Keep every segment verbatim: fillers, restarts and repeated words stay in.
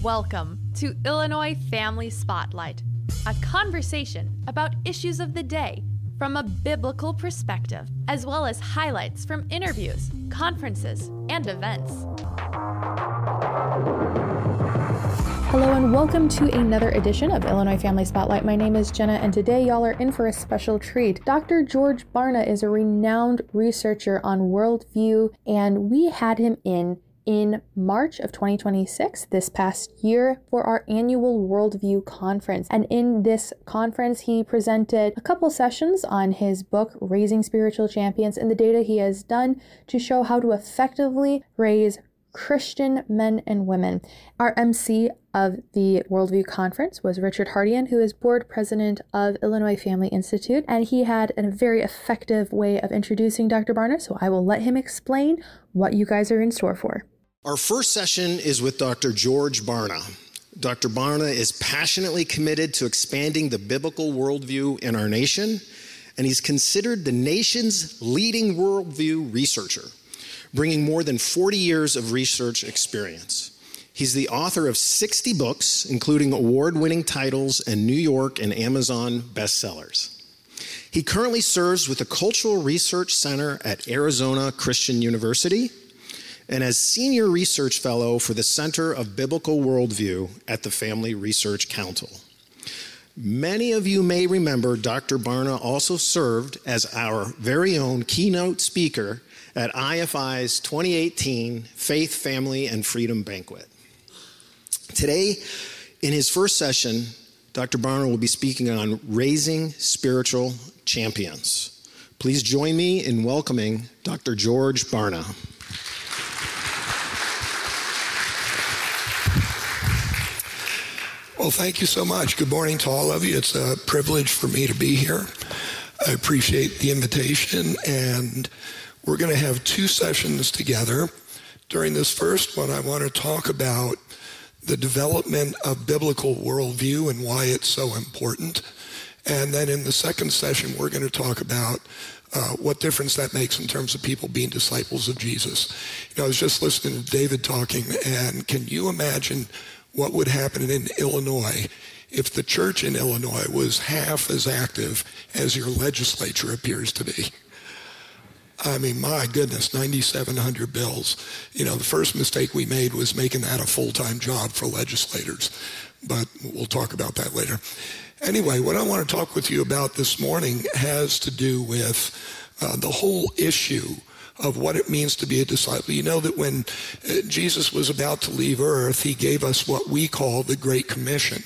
Welcome to Illinois Family Spotlight, a conversation about issues of the day from a biblical perspective, as well as highlights from interviews, conferences, and events. Hello and welcome to another edition of Illinois Family Spotlight. My name is Jenna, and today y'all are in for a special treat. Doctor George Barna is a renowned researcher on worldview, and we had him in in March of twenty twenty-six, this past year, for our annual Worldview Conference. And in this conference, he presented a couple sessions on his book, Raising Spiritual Champions, and the data he has done to show how to effectively raise Christian men and women. Our M C of the Worldview Conference was Richard Hardian, who is board president of Illinois Family Institute, and he had a very effective way of introducing Doctor Barna, so I will let him explain what you guys are in store for. Our first session is with Doctor George Barna. Doctor Barna is passionately committed to expanding the biblical worldview in our nation, and he's considered the nation's leading worldview researcher, bringing more than forty years of research experience. He's the author of sixty books, including award-winning titles and New York and Amazon bestsellers. He currently serves with the Cultural Research Center at Arizona Christian University and as Senior Research Fellow for the Center of Biblical Worldview at the Family Research Council. Many of you may remember Doctor Barna also served as our very own keynote speaker at I F I's twenty eighteen Faith, Family, and Freedom Banquet. Today, in his first session, Doctor Barna will be speaking on raising spiritual champions. Please join me in welcoming Doctor George Barna. Well, thank you so much. Good morning to all of you. It's a privilege for me to be here. I appreciate the invitation, and we're going to have two sessions together. During this first one, I want to talk about the development of biblical worldview and why it's so important. And then in the second session, we're going to talk about uh, what difference that makes in terms of people being disciples of Jesus. You know, I was just listening to David talking, and can you imagine what would happen in Illinois if the church in Illinois was half as active as your legislature appears to be? I mean, my goodness, ninety-seven hundred bills. You know, the first mistake we made was making that a full-time job for legislators, but we'll talk about that later. Anyway, what I want to talk with you about this morning has to do with uh, the whole issue of what it means to be a disciple. You know that when uh, Jesus was about to leave earth, he gave us what we call the Great Commission,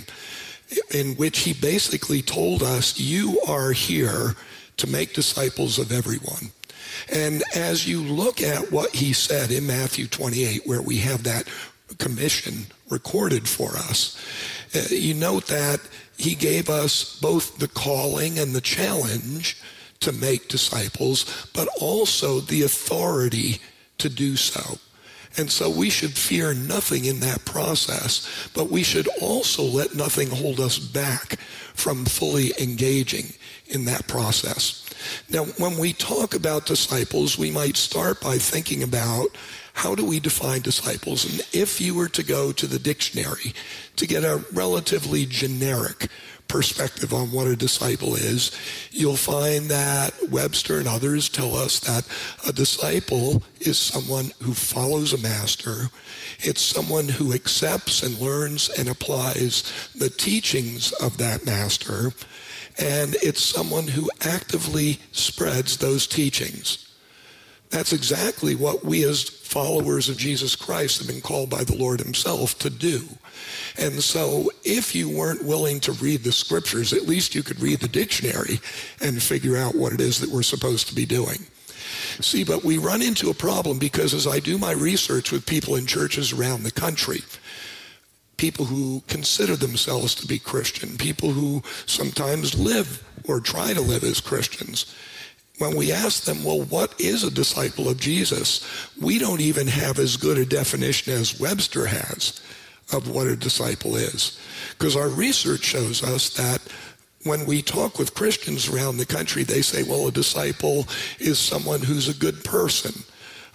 in which he basically told us, you are here to make disciples of everyone. And as you look at what he said in Matthew twenty-eight, where we have that commission recorded for us, uh, you note that he gave us both the calling and the challenge to make disciples, but also the authority to do so. And so we should fear nothing in that process, but we should also let nothing hold us back from fully engaging in that process. Now, when we talk about disciples, we might start by thinking about how do we define disciples? And if you were to go to the dictionary to get a relatively generic perspective on what a disciple is, you'll find that Webster and others tell us that a disciple is someone who follows a master. It's someone who accepts and learns and applies the teachings of that master. And it's someone who actively spreads those teachings. That's exactly what we as followers of Jesus Christ have been called by the Lord himself to do. And so if you weren't willing to read the scriptures, at least you could read the dictionary and figure out what it is that we're supposed to be doing. See, but we run into a problem because as I do my research with people in churches around the country, people who consider themselves to be Christian, people who sometimes live or try to live as Christians, when we ask them, well, what is a disciple of Jesus? We don't even have as good a definition as Webster has of what a disciple is. Because our research shows us that when we talk with Christians around the country, they say, well, a disciple is someone who's a good person.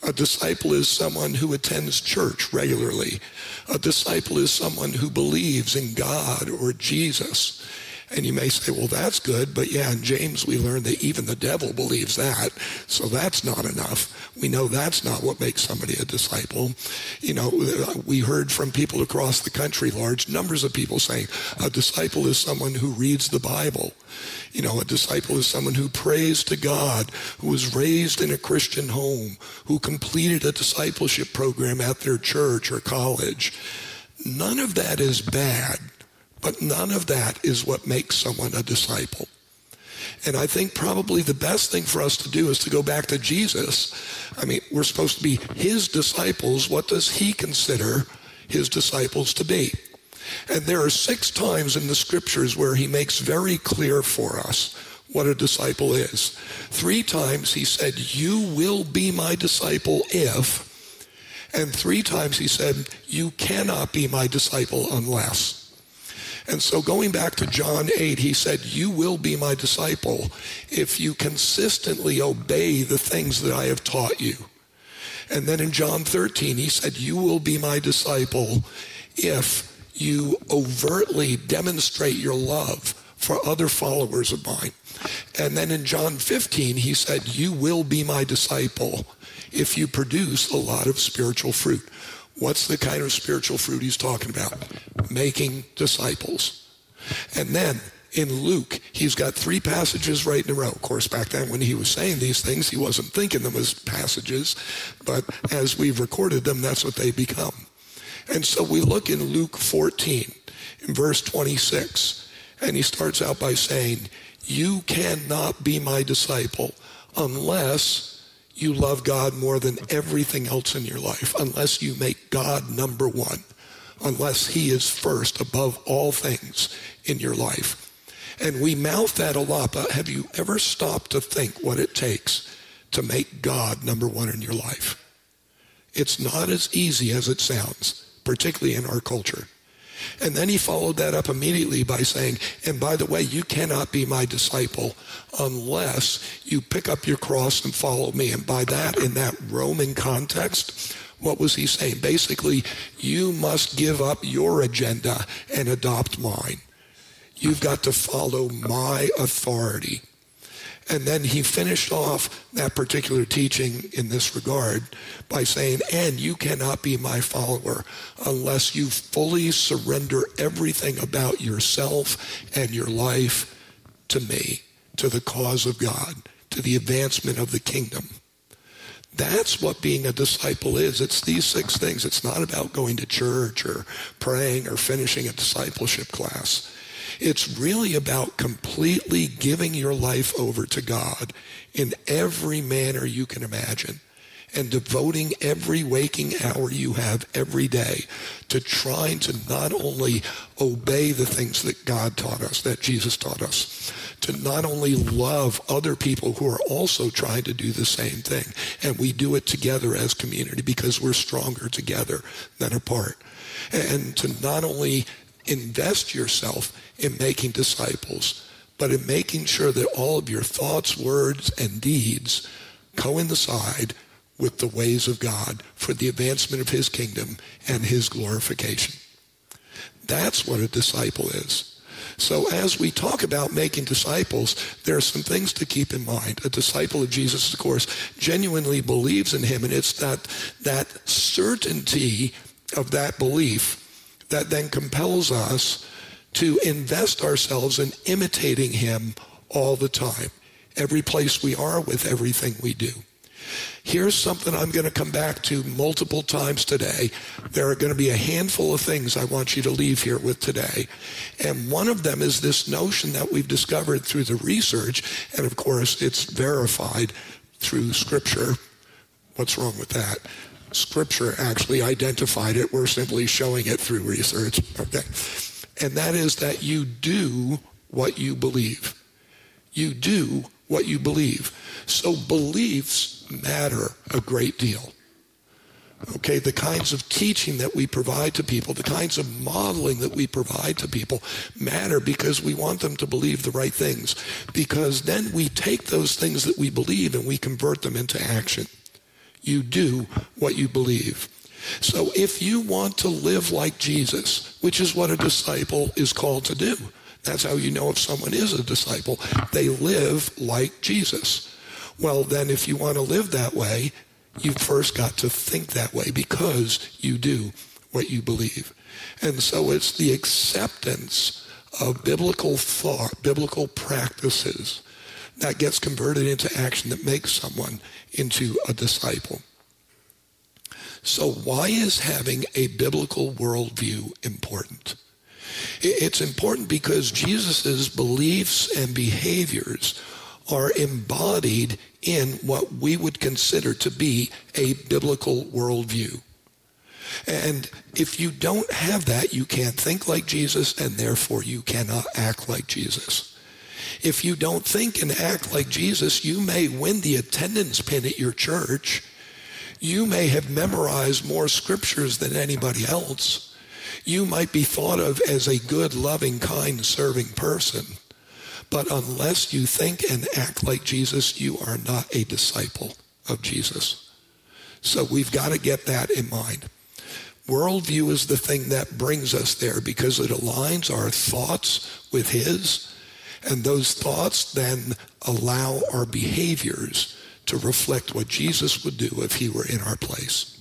A disciple is someone who attends church regularly. A disciple is someone who believes in God or Jesus. And you may say, well, that's good, but yeah, in James we learned that even the devil believes that, so that's not enough. We know that's not what makes somebody a disciple. You know, we heard from people across the country, large numbers of people saying, a disciple is someone who reads the Bible. You know, a disciple is someone who prays to God, who was raised in a Christian home, who completed a discipleship program at their church or college. None of that is bad. But none of that is what makes someone a disciple. And I think probably the best thing for us to do is to go back to Jesus. I mean, we're supposed to be his disciples. What does he consider his disciples to be? And there are six times in the scriptures where he makes very clear for us what a disciple is. Three times he said, you will be my disciple if, and three times he said, you cannot be my disciple unless. And so going back to John eight, he said, you will be my disciple if you consistently obey the things that I have taught you. And then in John thirteen, he said, you will be my disciple if you overtly demonstrate your love for other followers of mine. And then in John fifteen, he said, you will be my disciple if you produce a lot of spiritual fruit. What's the kind of spiritual fruit he's talking about? Making disciples. And then in Luke, he's got three passages right in a row. Of course, back then when he was saying these things, he wasn't thinking them as passages, but as we've recorded them, that's what they become. And so we look in Luke fourteen, in verse twenty-six, and he starts out by saying, you cannot be my disciple unless you love God more than everything else in your life, unless you make God number one, unless he is first above all things in your life. And we mouth that a lot, but have you ever stopped to think what it takes to make God number one in your life? It's not as easy as it sounds, particularly in our culture. And then he followed that up immediately by saying, and by the way, you cannot be my disciple unless you pick up your cross and follow me. And by that, in that Roman context, what was he saying? Basically, you must give up your agenda and adopt mine. You've got to follow my authority. And then he finished off that particular teaching in this regard by saying, and you cannot be my follower unless you fully surrender everything about yourself and your life to me, to the cause of God, to the advancement of the kingdom. That's what being a disciple is. It's these six things. It's not about going to church or praying or finishing a discipleship class. It's really about completely giving your life over to God in every manner you can imagine and devoting every waking hour you have every day to trying to not only obey the things that God taught us, that Jesus taught us, to not only love other people who are also trying to do the same thing. And we do it together as community because we're stronger together than apart. And to not only invest yourself in making disciples, but in making sure that all of your thoughts, words, and deeds coincide with the ways of God for the advancement of his kingdom and his glorification. That's what a disciple is. So as we talk about making disciples, there are some things to keep in mind. A disciple of Jesus, of course, genuinely believes in him, and it's that, that certainty of that belief that then compels us to invest ourselves in imitating him all the time, every place we are with everything we do. Here's something I'm going to come back to multiple times today. There are going to be a handful of things I want you to leave here with today. And one of them is this notion that we've discovered through the research, and of course it's verified through Scripture. What's wrong with that? Scripture actually identified it. We're simply showing it through research. Okay. And that is that you do what you believe. You do what you believe. So beliefs matter a great deal. Okay, the kinds of teaching that we provide to people, the kinds of modeling that we provide to people matter because we want them to believe the right things. Because then we take those things that we believe and we convert them into action. You do what you believe. So if you want to live like Jesus, which is what a disciple is called to do, that's how you know if someone is a disciple. They live like Jesus. Well, then if you want to live that way, you've first got to think that way because you do what you believe. And so it's the acceptance of biblical thought, biblical practices that gets converted into action that makes someone into a disciple. So why is having a biblical worldview important? It's important because Jesus' beliefs and behaviors are embodied in what we would consider to be a biblical worldview. And if you don't have that, you can't think like Jesus, and therefore you cannot act like Jesus. If you don't think and act like Jesus, you may win the attendance pin at your church. You may have memorized more scriptures than anybody else. You might be thought of as a good, loving, kind, serving person. But unless you think and act like Jesus, you are not a disciple of Jesus. So we've got to get that in mind. Worldview is the thing that brings us there because it aligns our thoughts with his, and those thoughts then allow our behaviors to reflect what Jesus would do if he were in our place.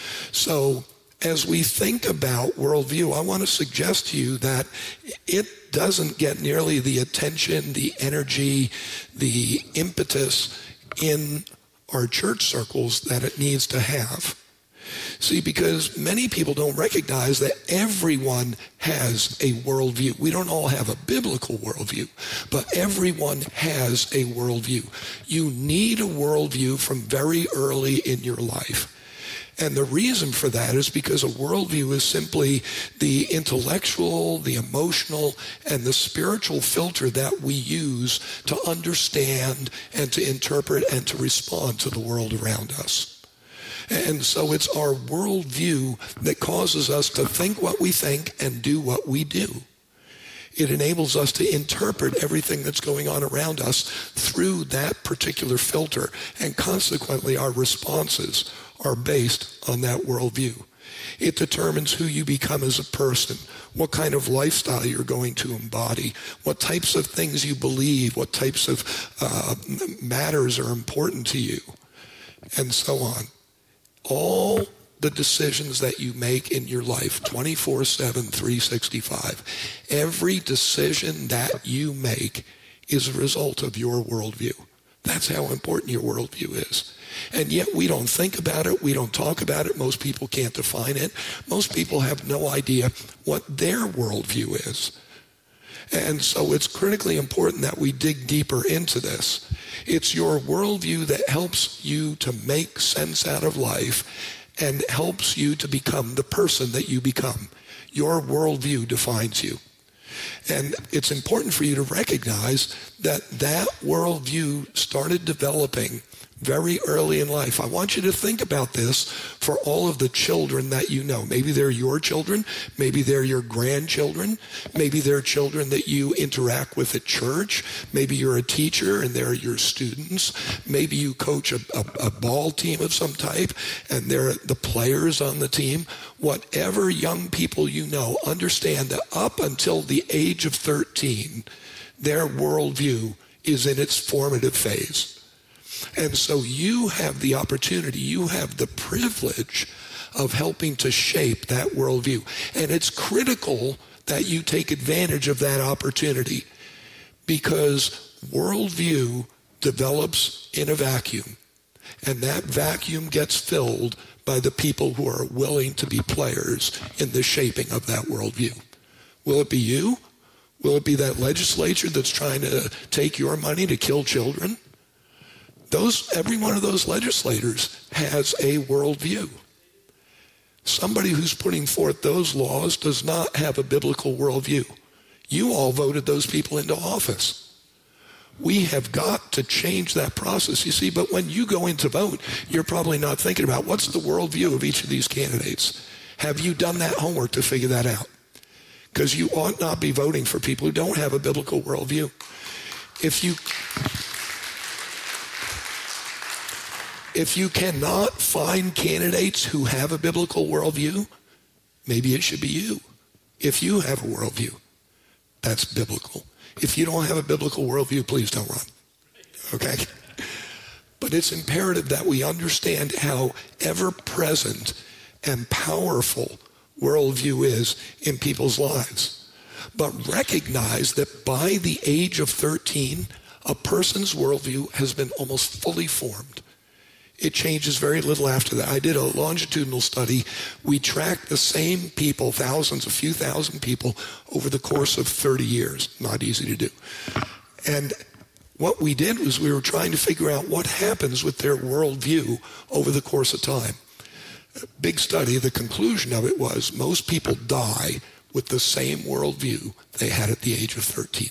So as we think about worldview, I want to suggest to you that it doesn't get nearly the attention, the energy, the impetus in our church circles that it needs to have. See, because many people don't recognize that everyone has a worldview. We don't all have a biblical worldview, but everyone has a worldview. You need a worldview from very early in your life. And the reason for that is because a worldview is simply the intellectual, the emotional, and the spiritual filter that we use to understand and to interpret and to respond to the world around us. And so it's our worldview that causes us to think what we think and do what we do. It enables us to interpret everything that's going on around us through that particular filter, and consequently our responses are based on that worldview. It determines who you become as a person, what kind of lifestyle you're going to embody, what types of things you believe, what types of uh, matters are important to you, and so on. All the decisions that you make in your life, twenty-four seven, three sixty-five, every decision that you make is a result of your worldview. That's how important your worldview is. And yet we don't think about it. We don't talk about it. Most people can't define it. Most people have no idea what their worldview is. And so it's critically important that we dig deeper into this. It's your worldview that helps you to make sense out of life and helps you to become the person that you become. Your worldview defines you. And it's important for you to recognize that that worldview started developing very early in life. I want you to think about this for all of the children that you know. Maybe they're your children. Maybe they're your grandchildren. Maybe they're children that you interact with at church. Maybe you're a teacher and they're your students. Maybe you coach a, a, a ball team of some type and they're the players on the team. Whatever young people you know, understand that up until the age of thirteen, their worldview is in its formative phase. And so you have the opportunity, you have the privilege of helping to shape that worldview. And it's critical that you take advantage of that opportunity because worldview develops in a vacuum. And that vacuum gets filled by the people who are willing to be players in the shaping of that worldview. Will it be you? Will it be that legislature that's trying to take your money to kill children? Those, every one of those legislators has a worldview. Somebody who's putting forth those laws does not have a biblical worldview. You all voted those people into office. We have got to change that process, you see, but when you go in to vote, you're probably not thinking about what's the worldview of each of these candidates. Have you done that homework to figure that out? Because you ought not be voting for people who don't have a biblical worldview. If you... If you cannot find candidates who have a biblical worldview, maybe it should be you. If you have a worldview, that's biblical. If you don't have a biblical worldview, please don't run. Okay? But it's imperative that we understand how ever-present and powerful worldview is in people's lives. But recognize that by the age of thirteen, a person's worldview has been almost fully formed. It changes very little after that. I did a longitudinal study. We tracked the same people, thousands, a few thousand people, over the course of thirty years. Not easy to do. And what we did was we were trying to figure out what happens with their worldview over the course of time. A big study, the conclusion of it was most people die with the same worldview they had at the age of thirteen.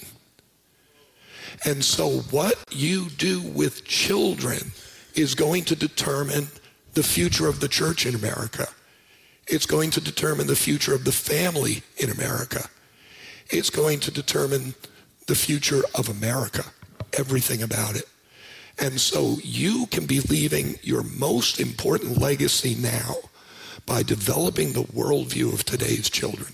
And so what you do with children is going to determine the future of the church in America. It's going to determine the future of the family in America. It's going to determine the future of America, everything about it. And so you can be leaving your most important legacy now by developing the worldview of today's children.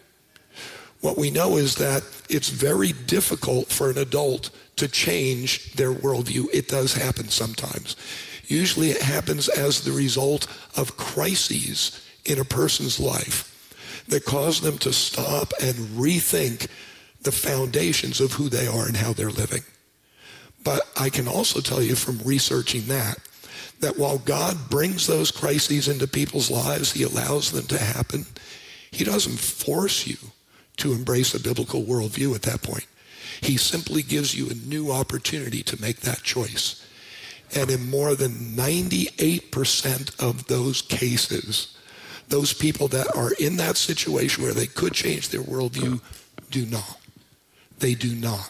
What we know is that it's very difficult for an adult to change their worldview. It does happen sometimes. Usually it happens as the result of crises in a person's life that cause them to stop and rethink the foundations of who they are and how they're living. But I can also tell you from researching that, that while God brings those crises into people's lives, he allows them to happen, he doesn't force you to embrace a biblical worldview at that point. He simply gives you a new opportunity to make that choice. And in more than ninety-eight percent of those cases, those people that are in that situation where they could change their worldview do not. They do not.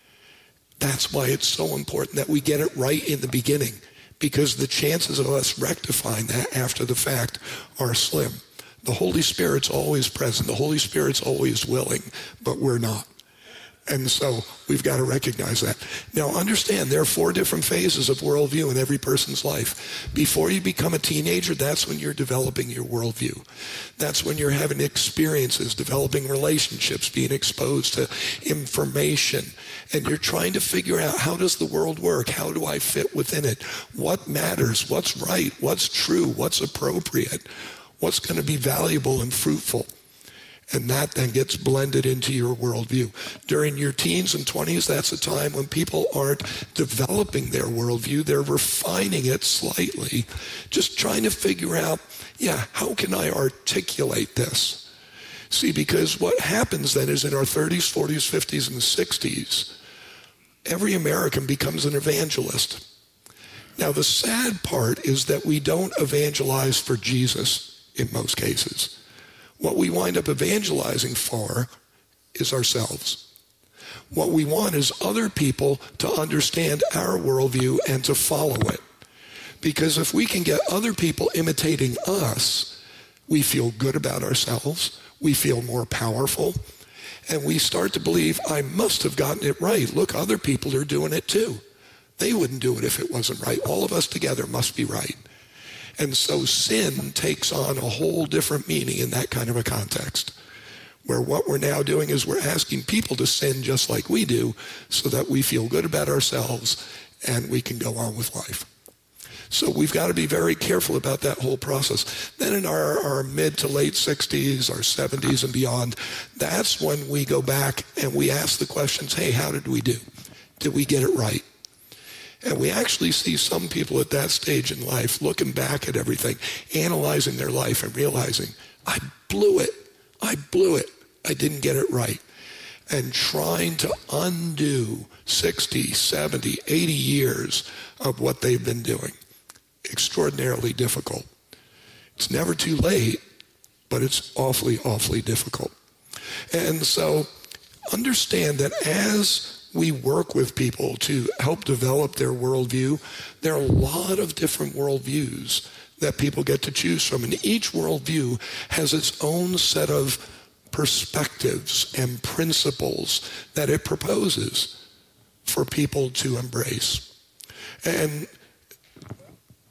That's why it's so important that we get it right in the beginning, because the chances of us rectifying that after the fact are slim. The Holy Spirit's always present. The Holy Spirit's always willing, but we're not. And so we've got to recognize that. Now understand, there are four different phases of worldview in every person's life. Before you become a teenager, that's when you're developing your worldview. That's when you're having experiences, developing relationships, being exposed to information. And you're trying to figure out, how does the world work? How do I fit within it? What matters? What's right? What's true? What's appropriate? What's going to be valuable and fruitful? And that then gets blended into your worldview. During your teens and twenties, that's a time when people aren't developing their worldview. They're refining it slightly, just trying to figure out, yeah, how can I articulate this? See, because what happens then is in our thirties, forties, fifties, and sixties, every American becomes an evangelist. Now, the sad part is that we don't evangelize for Jesus in most cases. What we wind up evangelizing for is ourselves. What we want is other people to understand our worldview and to follow it. Because if we can get other people imitating us, we feel good about ourselves, we feel more powerful, and we start to believe, I must have gotten it right. Look, other people are doing it too. They wouldn't do it if it wasn't right. All of us together must be right. And so sin takes on a whole different meaning in that kind of a context, where what we're now doing is we're asking people to sin just like we do so that we feel good about ourselves and we can go on with life. So we've got to be very careful about that whole process. Then in our, our mid to late sixties, our seventies and beyond, that's when we go back and we ask the questions, hey, how did we do? Did we get it right? And we actually see some people at that stage in life looking back at everything, analyzing their life and realizing, I blew it. I blew it. I didn't get it right. And trying to undo sixty, seventy, eighty years of what they've been doing. Extraordinarily difficult. It's never too late, but it's awfully, awfully difficult. And so understand that as we work with people to help develop their worldview, there are a lot of different worldviews that people get to choose from. And each worldview has its own set of perspectives and principles that it proposes for people to embrace. And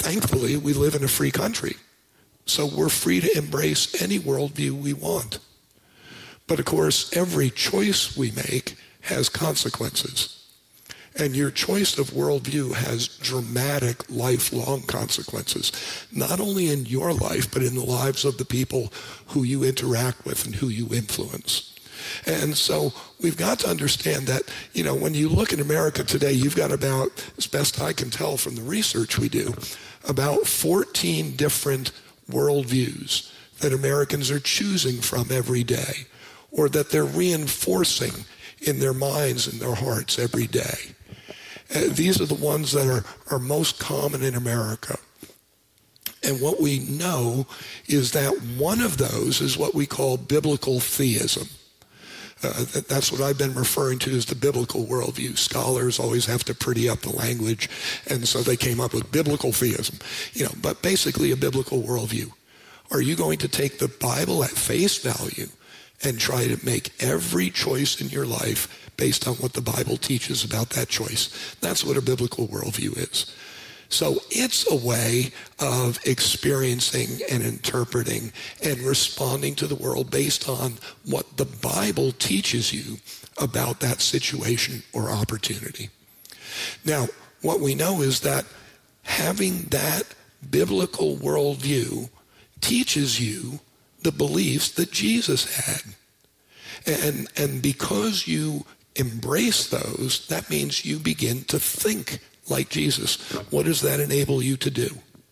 thankfully, we live in a free country. So we're free to embrace any worldview we want. But of course, every choice we make has consequences. And your choice of worldview has dramatic, lifelong consequences, not only in your life, but in the lives of the people who you interact with and who you influence. And so we've got to understand that, you know, when you look at America today, you've got about, as best I can tell from the research we do, about fourteen different worldviews that Americans are choosing from every day, or that they're reinforcing in their minds and their hearts every day. Uh, these are the ones that are, are most common in America. And what we know is that one of those is what we call biblical theism. Uh, that, that's what I've been referring to as the biblical worldview. Scholars always have to pretty up the language, and so they came up with biblical theism. You know, but basically a biblical worldview. Are you going to take the Bible at face value and try to make every choice in your life based on what the Bible teaches about that choice? That's what a biblical worldview is. So it's a way of experiencing and interpreting and responding to the world based on what the Bible teaches you about that situation or opportunity. Now, what we know is that having that biblical worldview teaches you the beliefs that Jesus had. And, and because you embrace those, that means you begin to think like Jesus. What does that enable you to do?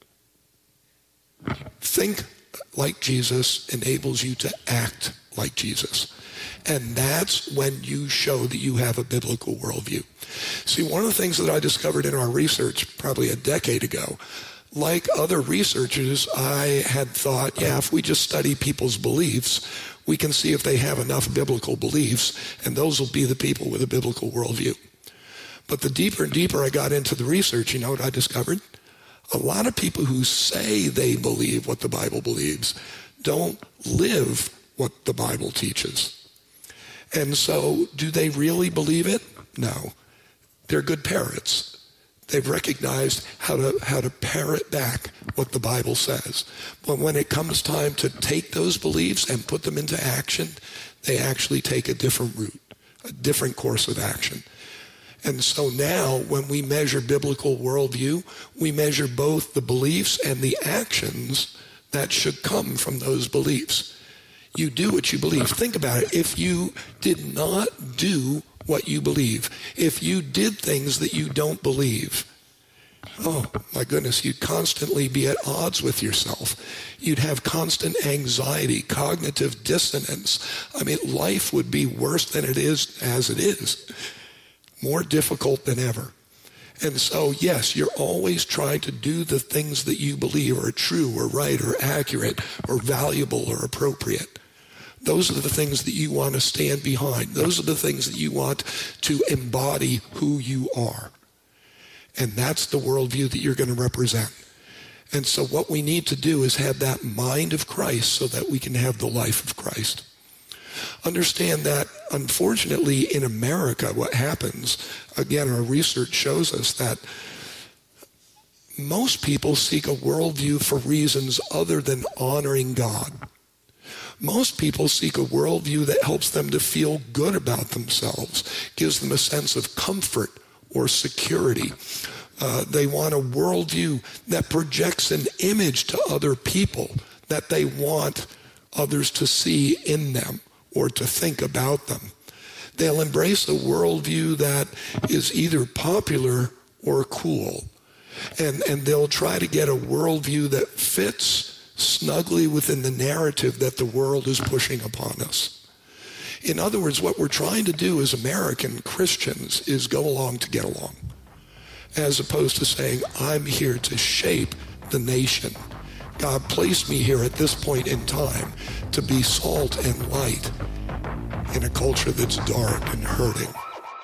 Think like Jesus enables you to act like Jesus. And that's when you show that you have a biblical worldview. See, one of the things that I discovered in our research probably a decade ago, like other researchers, I had thought, yeah, if we just study people's beliefs, we can see if they have enough biblical beliefs, and those will be the people with a biblical worldview. But the deeper and deeper I got into the research, you know what I discovered? A lot of people who say they believe what the Bible believes don't live what the Bible teaches. And so, do they really believe it? No. They're good parrots. They've recognized how to how to parrot back what the Bible says. But when it comes time to take those beliefs and put them into action, they actually take a different route, a different course of action. And so now when we measure biblical worldview, we measure both the beliefs and the actions that should come from those beliefs. You do what you believe. Think about it. If you did not do what you believe, if you did things that you don't believe, oh my goodness, you'd constantly be at odds with yourself. You'd have constant anxiety, cognitive dissonance. I mean, life would be worse than it is as it is. More difficult than ever. And so, yes, you're always trying to do the things that you believe are true or right or accurate or valuable or appropriate. Those are the things that you want to stand behind. Those are the things that you want to embody who you are. And that's the worldview that you're going to represent. And so what we need to do is have that mind of Christ so that we can have the life of Christ. Understand that, unfortunately, in America, what happens, again, our research shows us that most people seek a worldview for reasons other than honoring God. Most people seek a worldview that helps them to feel good about themselves, gives them a sense of comfort or security. Uh, they want a worldview that projects an image to other people that they want others to see in them or to think about them. They'll embrace a worldview that is either popular or cool. And, and they'll try to get a worldview that fits snugly within the narrative that the world is pushing upon us. In other words, what we're trying to do as American Christians is go along to get along, as opposed to saying, I'm here to shape the nation. God placed me here at this point in time to be salt and light in a culture that's dark and hurting.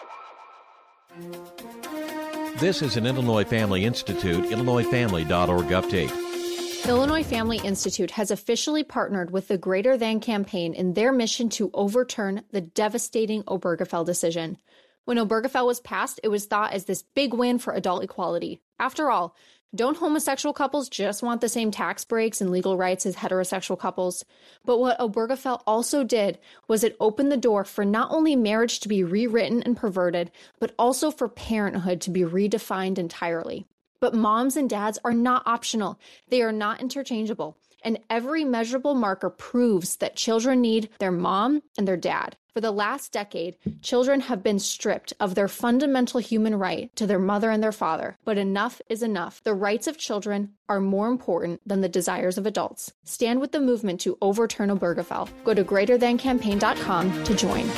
This is an Illinois Family Institute, illinois family dot org update. Illinois Family Institute has officially partnered with the Greater Than campaign in their mission to overturn the devastating Obergefell decision. When Obergefell was passed, it was thought as this big win for adult equality. After all, Don't homosexual couples just want the same tax breaks and legal rights as heterosexual couples? But what Obergefell also did was it opened the door for not only marriage to be rewritten and perverted, but also for parenthood to be redefined entirely. But moms and dads are not optional. They are not interchangeable. And every measurable marker proves that children need their mom and their dad. For the last decade, children have been stripped of their fundamental human right to their mother and their father. But enough is enough. The rights of children are more important than the desires of adults. Stand with the movement to overturn Obergefell. Go to greater than campaign dot com to join.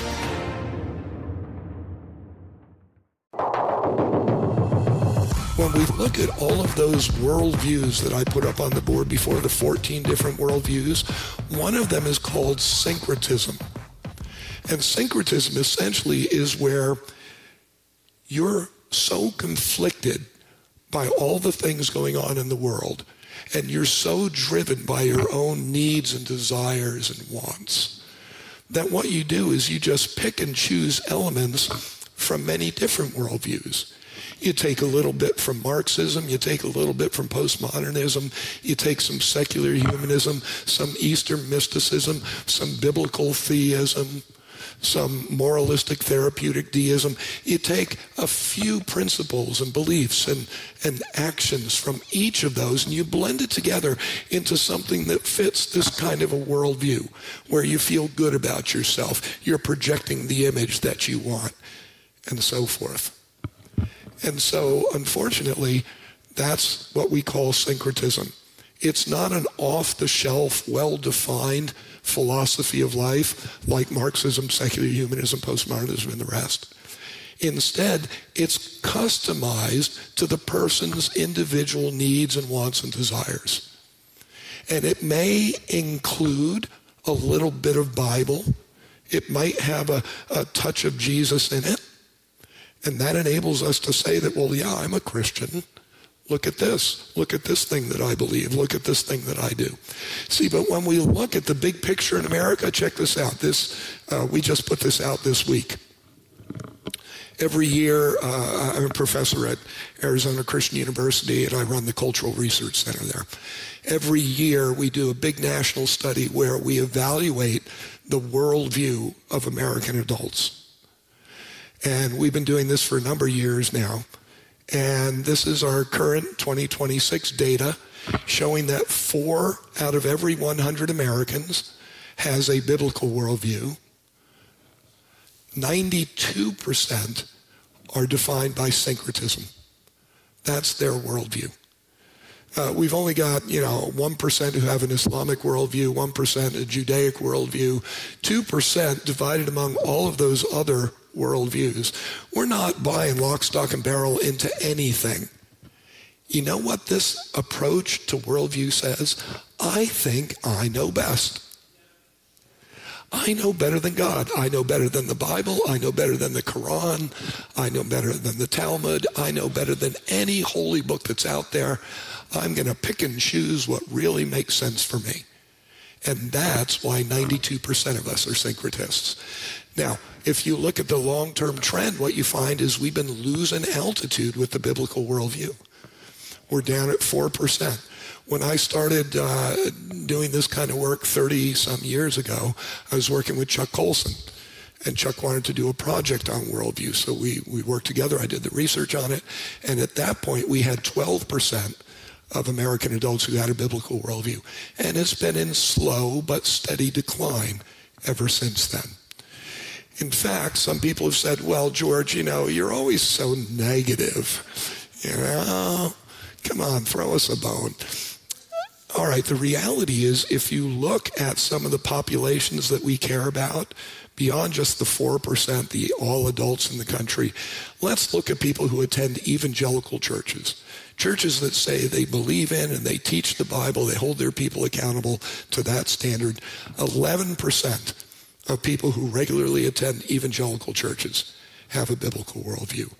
When we look at all of those worldviews that I put up on the board before, the fourteen different worldviews, one of them is called syncretism. And syncretism essentially is where you're so conflicted by all the things going on in the world, and you're so driven by your own needs and desires and wants, that what you do is you just pick and choose elements from many different worldviews. You take a little bit from Marxism, you take a little bit from postmodernism, you take some secular humanism, some Eastern mysticism, some biblical theism, some moralistic therapeutic deism. You take a few principles and beliefs and, and actions from each of those, and you blend it together into something that fits this kind of a worldview, where you feel good about yourself, you're projecting the image that you want, and so forth. And so, unfortunately, that's what we call syncretism. It's not an off-the-shelf, well-defined philosophy of life like Marxism, secular humanism, postmodernism, and the rest. Instead, it's customized to the person's individual needs and wants and desires. And it may include a little bit of Bible. It might have a, a touch of Jesus in it. And that enables us to say that, well, yeah, I'm a Christian. Look at this. Look at this thing that I believe. Look at this thing that I do. See, but when we look at the big picture in America, check this out. This uh, we just put this out this week. Every year, uh, I'm a professor at Arizona Christian University, and I run the Cultural Research Center there. Every year, we do a big national study where we evaluate the worldview of American adults. And we've been doing this for a number of years now. And this is our current twenty twenty-six data showing that four out of every one hundred Americans has a biblical worldview. ninety-two percent are defined by syncretism. That's their worldview. Uh, we've only got, you know, one percent who have an Islamic worldview, one percent a Judaic worldview, two percent divided among all of those other worldviews. We're not buying lock, stock, and barrel into anything. You know what this approach to worldview says? I think I know best. I know better than God. I know better than the Bible. I know better than the Quran. I know better than the Talmud. I know better than any holy book that's out there. I'm going to pick and choose what really makes sense for me. And that's why ninety-two percent of us are syncretists. Now, if you look at the long-term trend, what you find is we've been losing altitude with the biblical worldview. We're down at four percent. When I started uh, doing this kind of work thirty-some years ago, I was working with Chuck Colson. And Chuck wanted to do a project on worldview, so we, we worked together. I did the research on it. And at that point, we had twelve percent of American adults who had a biblical worldview. And it's been in slow but steady decline ever since then. In fact, some people have said, well, George, you know, you're always so negative. You know, come on, throw us a bone. All right, the reality is if you look at some of the populations that we care about, beyond just the four percent, the all adults in the country, let's look at people who attend evangelical churches. Churches that say they believe in and they teach the Bible, they hold their people accountable to that standard. eleven percent of people who regularly attend evangelical churches have a biblical worldview.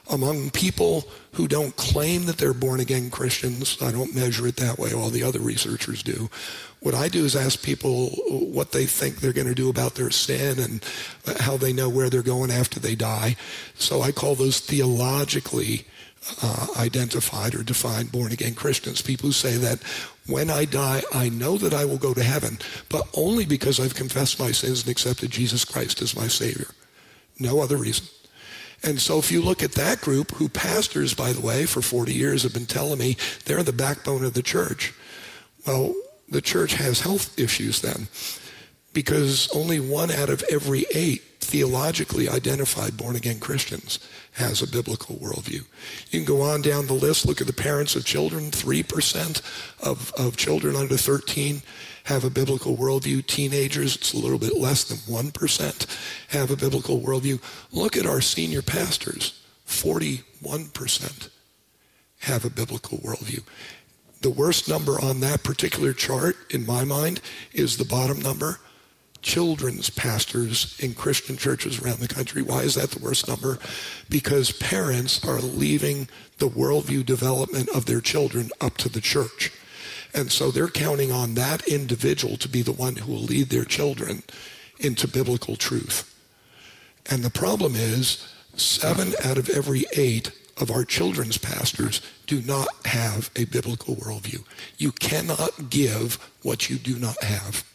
Among people who don't claim that they're born-again Christians, I don't measure it that way, all the other researchers do. What I do is ask people what they think they're going to do about their sin and how they know where they're going after they die. So I call those theologically uh, identified or defined born-again Christians, people who say that when I die, I know that I will go to heaven, but only because I've confessed my sins and accepted Jesus Christ as my Savior. No other reason. And so if you look at that group, who pastors, by the way, for forty years have been telling me they're the backbone of the church. Well, the church has health issues then, because only one out of every eight theologically identified born-again Christians has a biblical worldview. You can go on down the list, look at the parents of children. three percent of, of children under thirteen have a biblical worldview. Teenagers, it's a little bit less than one percent have a biblical worldview. Look at our senior pastors. forty-one percent have a biblical worldview. The worst number on that particular chart, in my mind, is the bottom number. Children's pastors in Christian churches around the country. Why is that the worst number? Because parents are leaving the worldview development of their children up to the church. And so they're counting on that individual to be the one who will lead their children into biblical truth. And the problem is, seven out of every eight of our children's pastors do not have a biblical worldview. You cannot give what you do not have.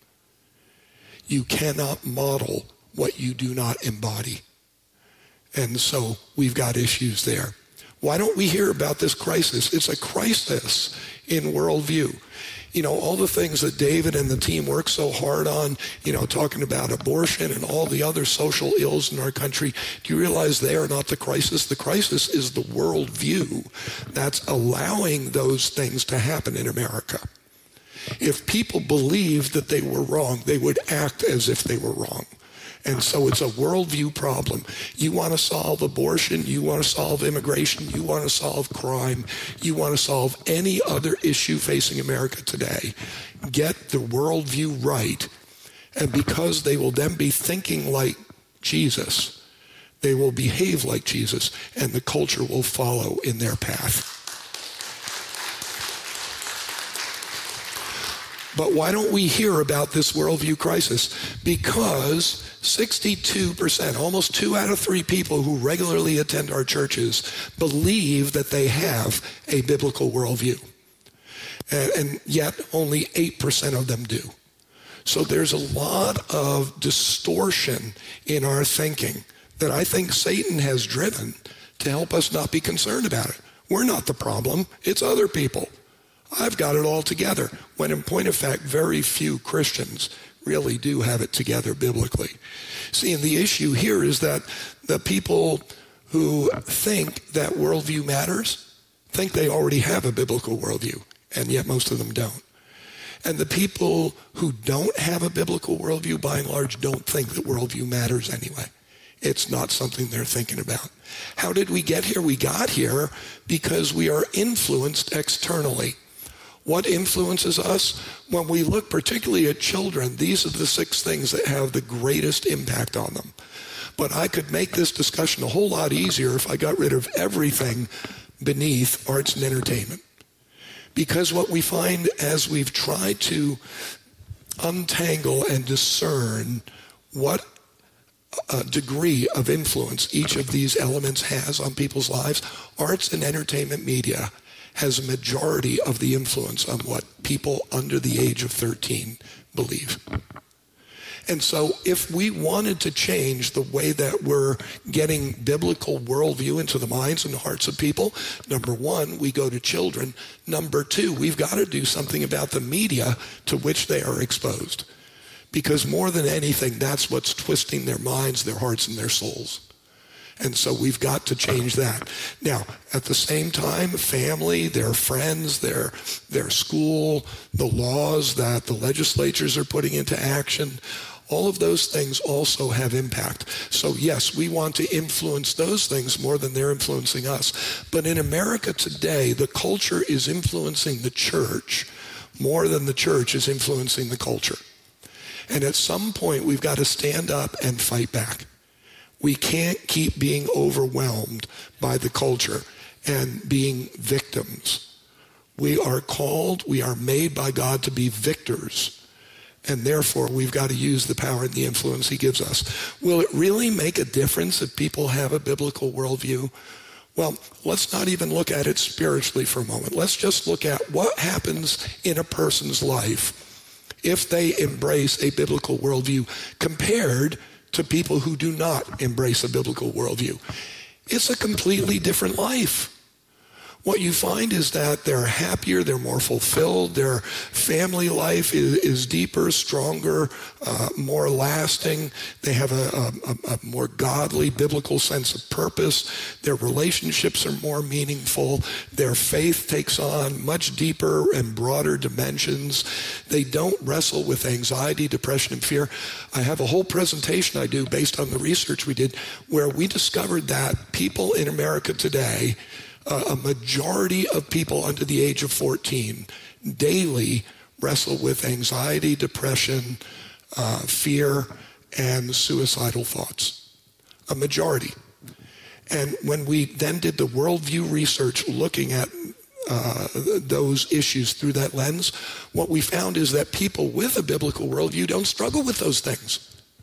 You cannot model what you do not embody. And so we've got issues there. Why don't we hear about this crisis? It's a crisis in worldview. You know, all the things that David and the team work so hard on, you know, talking about abortion and all the other social ills in our country, do you realize they are not the crisis? The crisis is the worldview that's allowing those things to happen in America. If people believed that they were wrong, they would act as if they were wrong. And so it's a worldview problem. You want to solve abortion, you want to solve immigration, you want to solve crime, you want to solve any other issue facing America today. Get the worldview right, and because they will then be thinking like Jesus, they will behave like Jesus, and the culture will follow in their path. But why don't we hear about this worldview crisis? Because sixty-two percent, almost two out of three people who regularly attend our churches believe that they have a biblical worldview. And, and yet only eight percent of them do. So there's a lot of distortion in our thinking that I think Satan has driven to help us not be concerned about it. We're not the problem, it's other people. I've got it all together, when in point of fact, very few Christians really do have it together biblically. See, and the issue here is that the people who think that worldview matters think they already have a biblical worldview, and yet most of them don't. And the people who don't have a biblical worldview, by and large, don't think that worldview matters anyway. It's not something they're thinking about. How did we get here? We got here because we are influenced externally. What influences us? When we look particularly at children, these are the six things that have the greatest impact on them. But I could make this discussion a whole lot easier if I got rid of everything beneath arts and entertainment. Because what we find as we've tried to untangle and discern what a degree of influence each of these elements has on people's lives, arts and entertainment media has a majority of the influence on what people under the age of thirteen believe. And so if we wanted to change the way that we're getting biblical worldview into the minds and hearts of people, number one, we go to children. Number two, we've got to do something about the media to which they are exposed. Because more than anything, that's what's twisting their minds, their hearts, and their souls. And so we've got to change that. Now, at the same time, family, their friends, their, their school, the laws that the legislatures are putting into action, all of those things also have impact. So yes, we want to influence those things more than they're influencing us. But in America today, the culture is influencing the church more than the church is influencing the culture. And at some point, we've got to stand up and fight back. We can't keep being overwhelmed by the culture and being victims. We are called, we are made by God to be victors. And therefore, we've got to use the power and the influence he gives us. Will it really make a difference if people have a biblical worldview? Well, let's not even look at it spiritually for a moment. Let's just look at what happens in a person's life if they embrace a biblical worldview compared to people who do not embrace a biblical worldview. It's a completely different life. What you find is that they're happier, they're more fulfilled, their family life is, is deeper, stronger, uh, more lasting. They have a, a, a more godly, biblical sense of purpose. Their relationships are more meaningful. Their faith takes on much deeper and broader dimensions. They don't wrestle with anxiety, depression, and fear. I have a whole presentation I do based on the research we did where we discovered that people in America today, Uh, a majority of people under the age of fourteen daily wrestle with anxiety, depression, uh, fear, and suicidal thoughts. A majority. And when we then did the worldview research looking at uh, those issues through that lens, what we found is that people with a biblical worldview don't struggle with those things.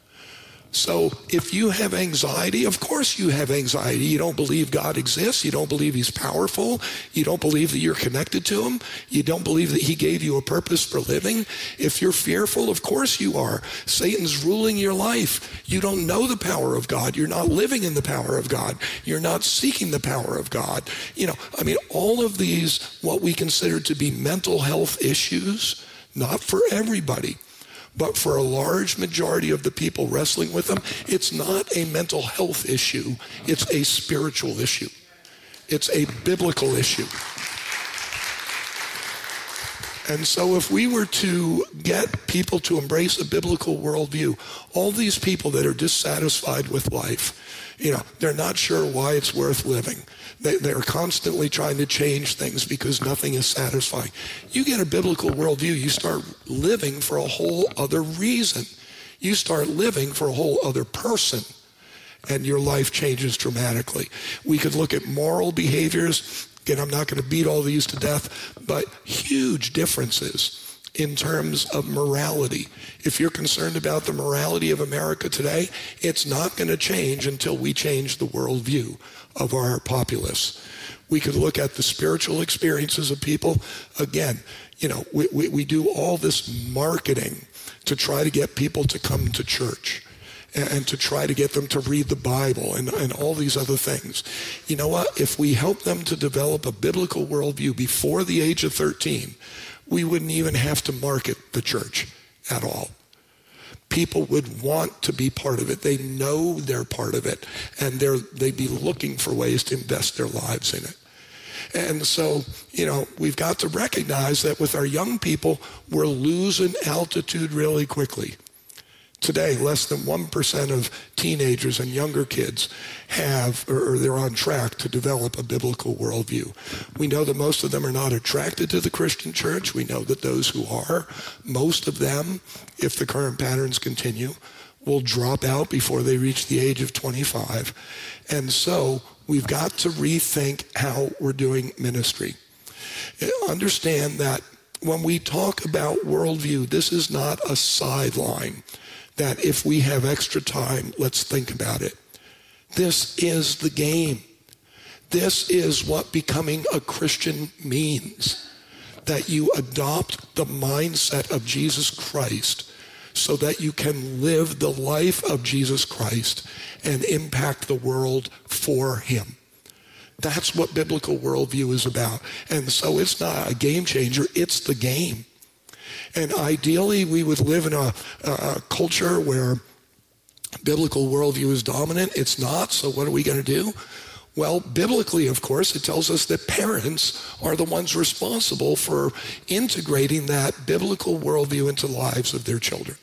So if you have anxiety, of course you have anxiety. You don't believe God exists. You don't believe he's powerful. You don't believe that you're connected to him. You don't believe that he gave you a purpose for living. If you're fearful, of course you are. Satan's ruling your life. You don't know the power of God. You're not living in the power of God. You're not seeking the power of God. You know, I mean, all of these, what we consider to be mental health issues, not for everybody, but for a large majority of the people wrestling with them, it's not a mental health issue. It's a spiritual issue. It's a biblical issue. And so if we were to get people to embrace a biblical worldview, all these people that are dissatisfied with life, you know, they're not sure why it's worth living. They, they're constantly trying to change things because nothing is satisfying. You get a biblical worldview, you start living for a whole other reason. You start living for a whole other person, and your life changes dramatically. We could look at moral behaviors. Again, I'm not going to beat all these to death, but huge differences in terms of morality. If you're concerned about the morality of America today, it's not going to change until we change the worldview of our populace. We could look at the spiritual experiences of people. Again, you know, we, we, we do all this marketing to try to get people to come to church and, and to try to get them to read the Bible and, and all these other things. You know what? If we help them to develop a biblical worldview before the age of thirteen, we wouldn't even have to market the church at all. People would want to be part of it. They know they're part of it, and they're, they'd be looking for ways to invest their lives in it. And so, you know, we've got to recognize that with our young people, we're losing altitude really quickly. Today, less than one percent of teenagers and younger kids have, or they're on track to develop a biblical worldview. We know that most of them are not attracted to the Christian church. We know that those who are, most of them, if the current patterns continue, will drop out before they reach the age of twenty-five. And so we've got to rethink how we're doing ministry. Understand that when we talk about worldview, this is not a sideline that if we have extra time, let's think about it. This is the game. This is what becoming a Christian means, that you adopt the mindset of Jesus Christ so that you can live the life of Jesus Christ and impact the world for him. That's what biblical worldview is about. And so it's not a game changer, it's the game. And ideally, we would live in a, a culture where biblical worldview is dominant. It's not, so what are we going to do? Well, biblically, of course, it tells us that parents are the ones responsible for integrating that biblical worldview into the lives of their children.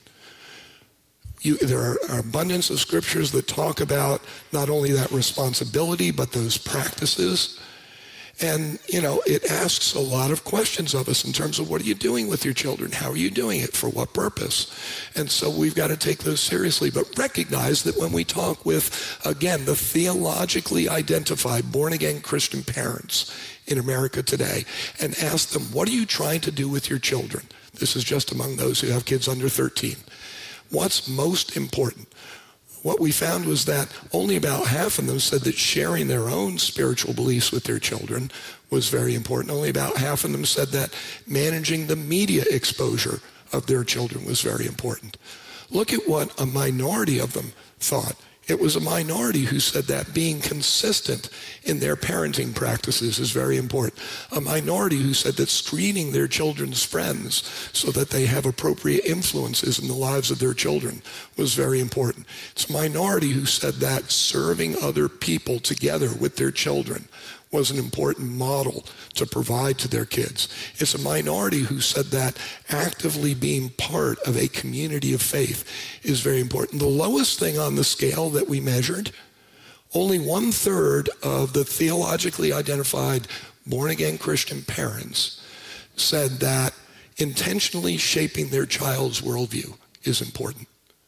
You, there are an abundance of scriptures that talk about not only that responsibility, but those practices. And, you know, it asks a lot of questions of us in terms of what are you doing with your children? How are you doing it? For what purpose? And so we've got to take those seriously, but recognize that when we talk with, again, the theologically identified born-again Christian parents in America today and ask them, what are you trying to do with your children? This is just among those who have kids under thirteen. What's most important? What we found was that only about half of them said that sharing their own spiritual beliefs with their children was very important. Only about half of them said that managing the media exposure of their children was very important. Look at what a minority of them thought. It was a minority who said that being consistent in their parenting practices is very important. A minority who said that screening their children's friends so that they have appropriate influences in the lives of their children was very important. It's a minority who said that serving other people together with their children was an important model to provide to their kids. It's a minority who said that actively being part of a community of faith is very important. The lowest thing on the scale that we measured, only one third of the theologically identified born-again Christian parents said that intentionally shaping their child's worldview is important.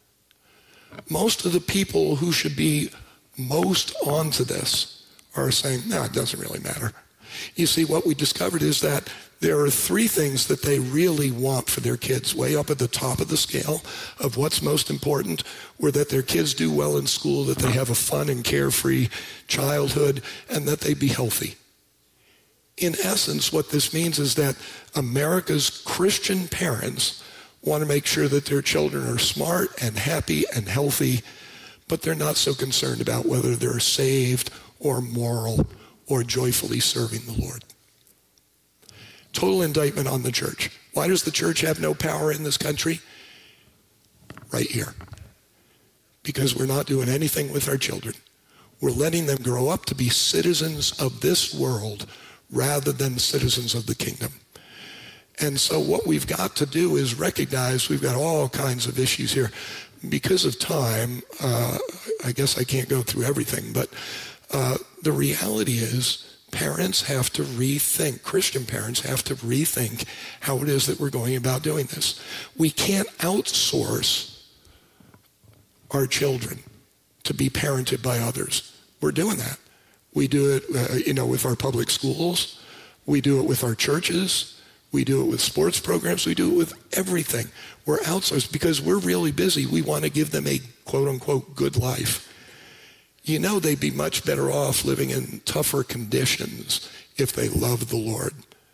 Most of the people who should be most onto this are saying, no, it doesn't really matter. You see, what we discovered is that there are three things that they really want for their kids, way up at the top of the scale of what's most important, were that their kids do well in school, that they have a fun and carefree childhood, and that they be healthy. In essence, what this means is that America's Christian parents want to make sure that their children are smart and happy and healthy, but they're not so concerned about whether they're saved or moral or joyfully serving the Lord. Total indictment on the church. Why does the church have no power in this country? Right here. Because we're not doing anything with our children. We're letting them grow up to be citizens of this world rather than citizens of the kingdom. And so what we've got to do is recognize we've got all kinds of issues here. Because of time, uh, I guess I can't go through everything, but uh, the reality is parents have to rethink, Christian parents have to rethink how it is that we're going about doing this. We can't outsource our children to be parented by others. We're doing that. We do it, uh, you know, with our public schools. We do it with our churches. We do it with sports programs. We do it with everything. We're outsourced because we're really busy. We want to give them a quote-unquote good life. You know, they'd be much better off living in tougher conditions if they love the Lord.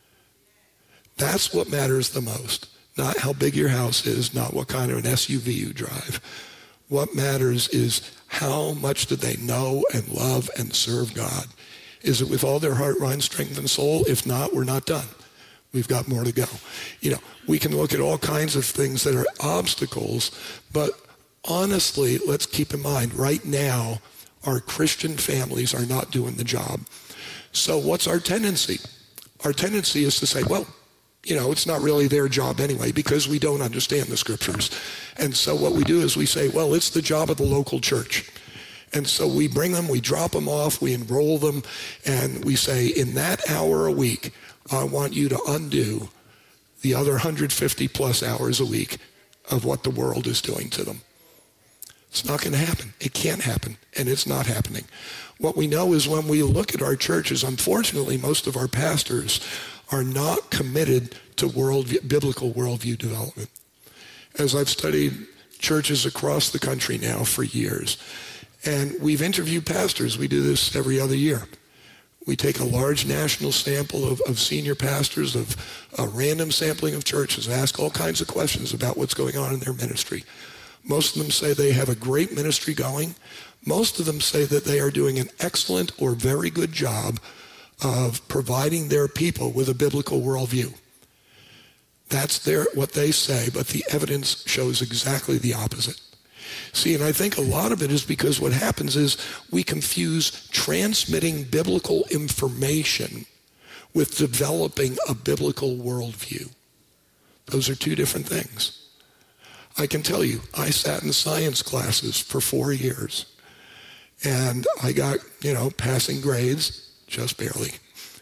That's what matters the most. Not how big your house is, not what kind of an S U V you drive. What matters is how much do they know and love and serve God. Is it with all their heart, mind, strength, and soul? If not, we're not done. We've got more to go. You know, we can look at all kinds of things that are obstacles, but honestly, let's keep in mind, right now, our Christian families are not doing the job. So what's our tendency? Our tendency is to say, well, you know, it's not really their job anyway because we don't understand the scriptures. And so what we do is we say, well, it's the job of the local church. And so we bring them, we drop them off, we enroll them, and we say, in that hour a week, I want you to undo the other one hundred fifty plus hours a week of what the world is doing to them. It's not going to happen. It can't happen, and it's not happening. What we know is when we look at our churches, unfortunately, most of our pastors are not committed to world, biblical worldview development. As I've studied churches across the country now for years, and we've interviewed pastors. We do this every other year. We take a large national sample of, of senior pastors, of a random sampling of churches, ask all kinds of questions about what's going on in their ministry. Most of them say they have a great ministry going. Most of them say that they are doing an excellent or very good job of providing their people with a biblical worldview. That's their, what they say, but the evidence shows exactly the opposite. See, and I think a lot of it is because what happens is we confuse transmitting biblical information with developing a biblical worldview. Those are two different things. I can tell you, I sat in science classes for four years, and I got, you know, passing grades, just barely.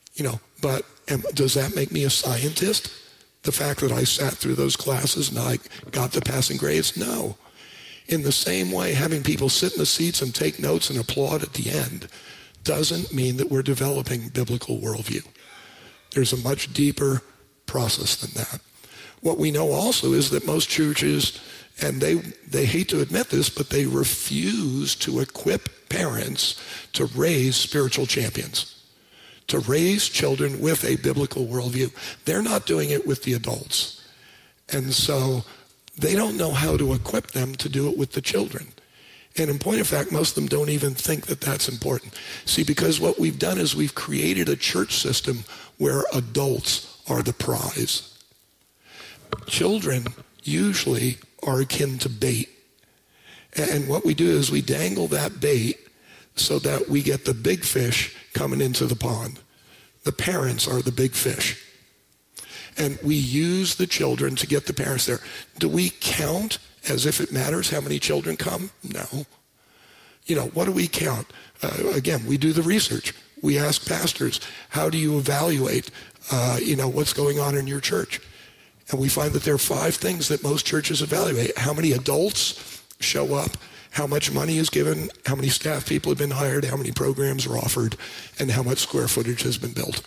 You know, but am, does that make me a scientist? The fact that I sat through those classes and I got the passing grades? No. In the same way, having people sit in the seats and take notes and applaud at the end doesn't mean that we're developing biblical worldview. There's a much deeper process than that. What we know also is that most churches, and they they hate to admit this, but they refuse to equip parents to raise spiritual champions, to raise children with a biblical worldview. They're not doing it with the adults. And so they don't know how to equip them to do it with the children. And in point of fact, most of them don't even think that that's important. See, because what we've done is we've created a church system where adults are the prize. Children usually are akin to bait. And what we do is we dangle that bait so that we get the big fish coming into the pond. The parents are the big fish. And we use the children to get the parents there. Do we count as if it matters how many children come? No. You know, what do we count? Uh, again, we do the research. We ask pastors, how do you evaluate, uh, you know, what's going on in your church? And we find that there are five things that most churches evaluate. How many adults show up, how much money is given, how many staff people have been hired, how many programs are offered, and how much square footage has been built.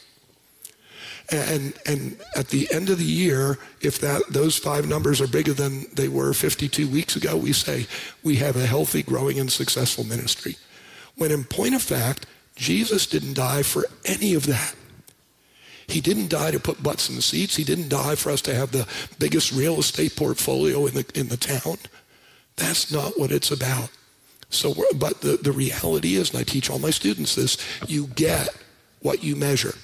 And and at the end of the year, if that those five numbers are bigger than they were fifty-two weeks ago, we say we have a healthy, growing, and successful ministry. When in point of fact, Jesus didn't die for any of that. He didn't die to put butts in the seats. He didn't die for us to have the biggest real estate portfolio in the in the town. That's not what it's about. So, we're, but the, the reality is, and I teach all my students this, you get what you measure.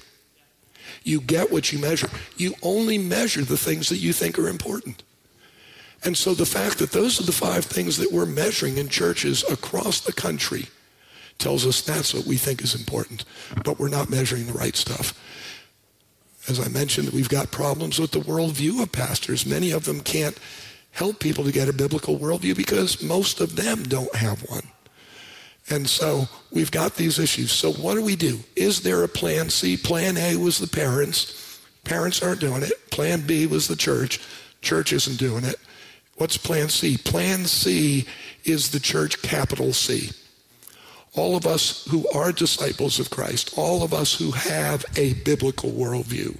You get what you measure. You only measure the things that you think are important. And so the fact that those are the five things that we're measuring in churches across the country tells us that's what we think is important, but we're not measuring the right stuff. As I mentioned, we've got problems with the worldview of pastors. Many of them can't help people to get a biblical worldview because most of them don't have one. And so we've got these issues. So what do we do? Is there a plan C? Plan A was the parents. Parents aren't doing it. Plan B was the church. Church isn't doing it. What's plan C? Plan C is the church, capital C. All of us who are disciples of Christ, all of us who have a biblical worldview,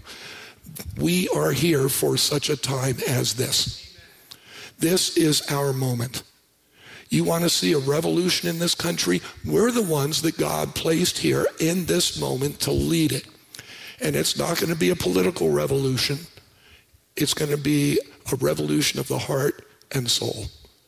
we are here for such a time as this. This is our moment. You want to see a revolution in this country? We're the ones that God placed here in this moment to lead it. And it's not going to be a political revolution. It's going to be a revolution of the heart and soul.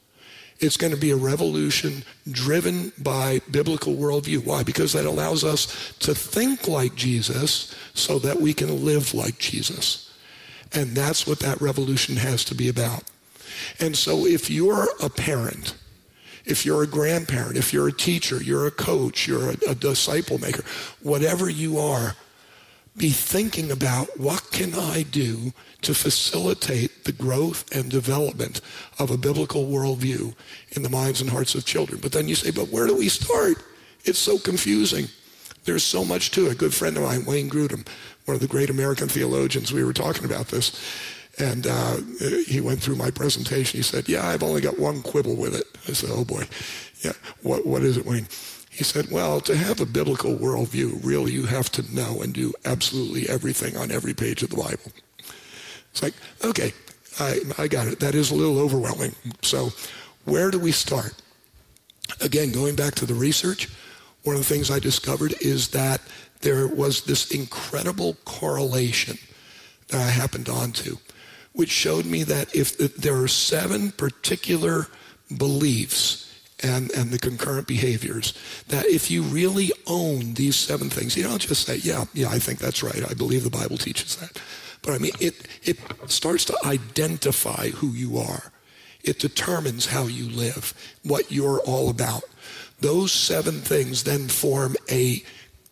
It's going to be a revolution driven by biblical worldview. Why? Because that allows us to think like Jesus so that we can live like Jesus. And that's what that revolution has to be about. And so if you're a parent, if you're a grandparent, if you're a teacher, you're a coach, you're a, a disciple maker, whatever you are, be thinking about what can I do to facilitate the growth and development of a biblical worldview in the minds and hearts of children. But then you say, but where do we start? It's so confusing. There's so much to it. A good friend of mine, Wayne Grudem, one of the great American theologians, we were talking about this. And uh, he went through my presentation. He said, yeah, I've only got one quibble with it. I said, oh boy. Yeah, what what is it, Wayne? He said, well, to have a biblical worldview, really you have to know and do absolutely everything on every page of the Bible. It's like, okay, I, I got it. That is a little overwhelming. So where do we start? Again, going back to the research, one of the things I discovered is that there was this incredible correlation that I happened onto, which showed me that if there are seven particular beliefs and, and the concurrent behaviors, that if you really own these seven things, you don't just say, yeah, yeah, I think that's right. I believe the Bible teaches that. But I mean, it, it starts to identify who you are. It determines how you live, what you're all about. Those seven things then form a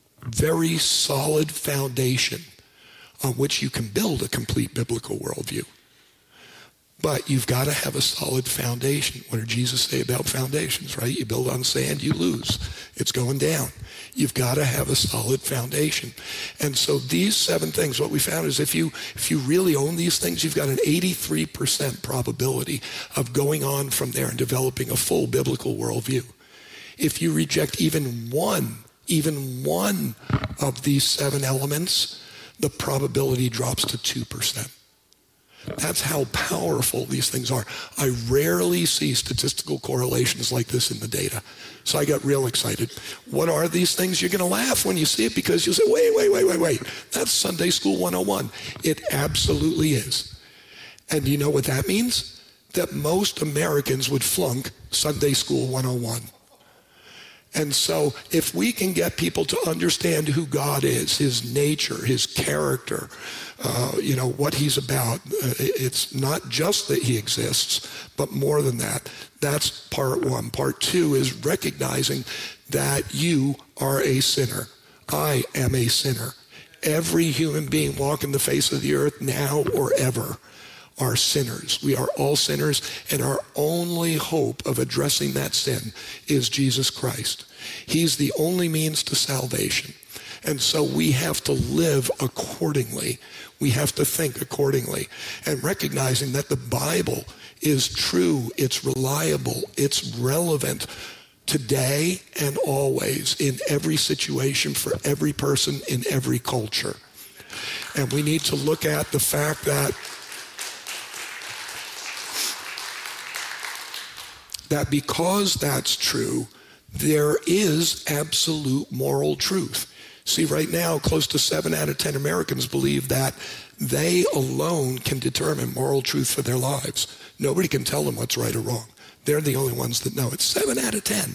very solid foundation on which you can build a complete biblical worldview. But you've got to have a solid foundation. What did Jesus say about foundations, right? You build on sand, you lose. It's going down. You've got to have a solid foundation. And so these seven things, what we found is if you if you really own these things, you've got an eighty-three percent probability of going on from there and developing a full biblical worldview. If you reject even one, even one of these seven elements, the probability drops to two percent. That's how powerful these things are. I rarely see statistical correlations like this in the data. So I got real excited. What are these things? You're going to laugh when you see it because you'll say, wait, wait, wait, wait, wait. That's Sunday School one oh one. It absolutely is. And you know what that means? That most Americans would flunk Sunday School one oh one. And so if we can get people to understand who God is, his nature, his character, uh, you know, what he's about, uh, it's not just that he exists, but more than that. That's part one. Part two is recognizing that you are a sinner. I am a sinner. Every human being walking the face of the earth now or ever are sinners. We are all sinners, and our only hope of addressing that sin is Jesus Christ. He's the only means to salvation. And so we have to live accordingly. We have to think accordingly. And recognizing that the Bible is true, it's reliable, it's relevant today and always in every situation for every person in every culture. And we need to look at the fact that that because that's true, there is absolute moral truth. See, right now, close to seven out of ten Americans believe that they alone can determine moral truth for their lives. Nobody can tell them what's right or wrong. They're the only ones that know. It's seven out of ten.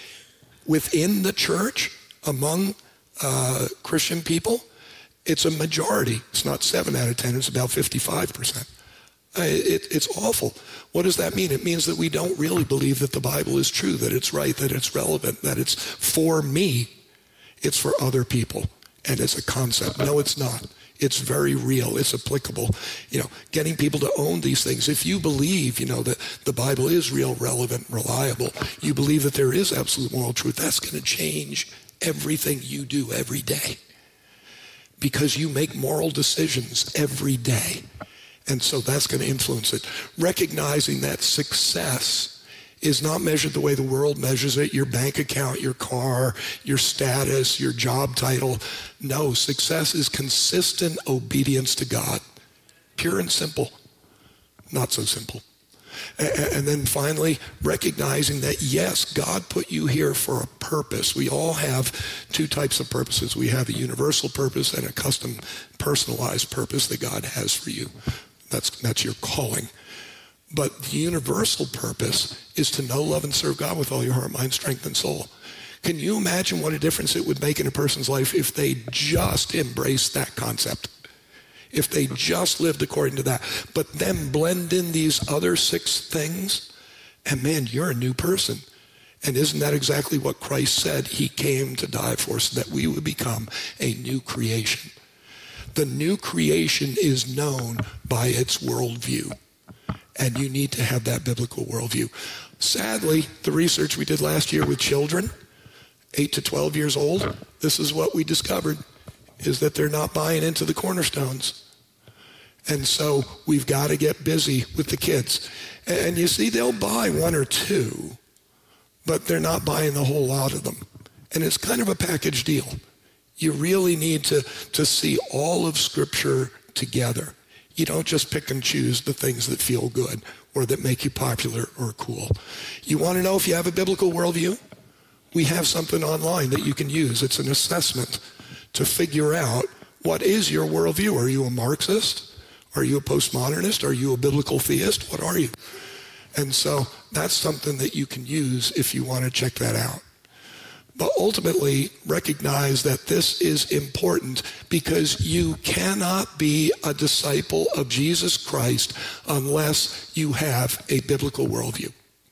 Within the church, among uh, Christian people, it's a majority. It's not seven out of ten, it's about fifty-five percent. It, it's awful. What does that mean? It means that we don't really believe that the Bible is true, that it's right, that it's relevant, that it's for me. It's for other people, and it's a concept. No, it's not. It's very real. It's applicable. You know, getting people to own these things. If you believe, you know, that the Bible is real, relevant, reliable, you believe that there is absolute moral truth, that's going to change everything you do every day, because you make moral decisions every day. And so that's going to influence it. Recognizing that success is not measured the way the world measures it, your bank account, your car, your status, your job title. No, success is consistent obedience to God. Pure and simple. Not so simple. And then finally, recognizing that, yes, God put you here for a purpose. We all have two types of purposes. We have a universal purpose and a custom, personalized purpose that God has for you. That's, that's your calling. But the universal purpose is to know, love, and serve God with all your heart, mind, strength, and soul. Can you imagine what a difference it would make in a person's life if they just embraced that concept? If they just lived according to that, but then blend in these other six things, and man, you're a new person. And isn't that exactly what Christ said? He came to die for, so that we would become a new creation. The new creation is known by its worldview. And you need to have that biblical worldview. Sadly, the research we did last year with children, eight to twelve years old, this is what we discovered, is that they're not buying into the cornerstones. And so we've got to get busy with the kids. And you see, they'll buy one or two, but they're not buying the whole lot of them. And it's kind of a package deal. You really need to, to see all of Scripture together. You don't just pick and choose the things that feel good or that make you popular or cool. You want to know if you have a biblical worldview? We have something online that you can use. It's an assessment to figure out, what is your worldview? Are you a Marxist? Are you a postmodernist? Are you a biblical theist? What are you? And so that's something that you can use if you want to check that out. But ultimately, recognize that this is important, because you cannot be a disciple of Jesus Christ unless you have a biblical worldview.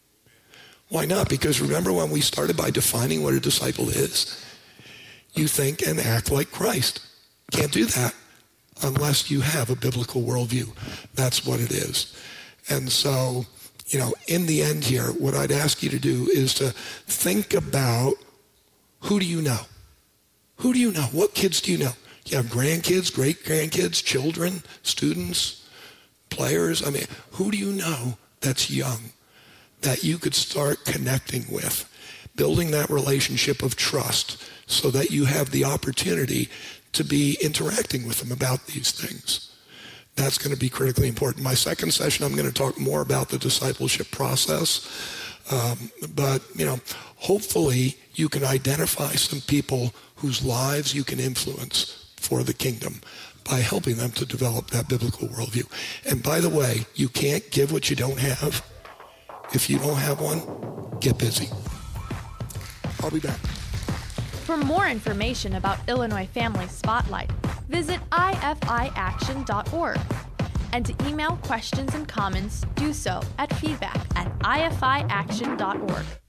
Why not? Because remember when we started by defining what a disciple is? You think and act like Christ. Can't do that unless you have a biblical worldview. That's what it is. And so, you know, in the end here, what I'd ask you to do is to think about, who do you know? Who do you know? What kids do you know? You have grandkids, great-grandkids, children, students, players. I mean, who do you know that's young that you could start connecting with, building that relationship of trust so that you have the opportunity to be interacting with them about these things? That's going to be critically important. My second session, I'm going to talk more about the discipleship process. Um, but, you know, hopefully you can identify some people whose lives you can influence for the kingdom by helping them to develop that biblical worldview. And by the way, you can't give what you don't have. If you don't have one, get busy. I'll be back. For more information about Illinois Family Spotlight, visit I F I action dot org. And to email questions and comments, do so at feedback at I F I action dot org.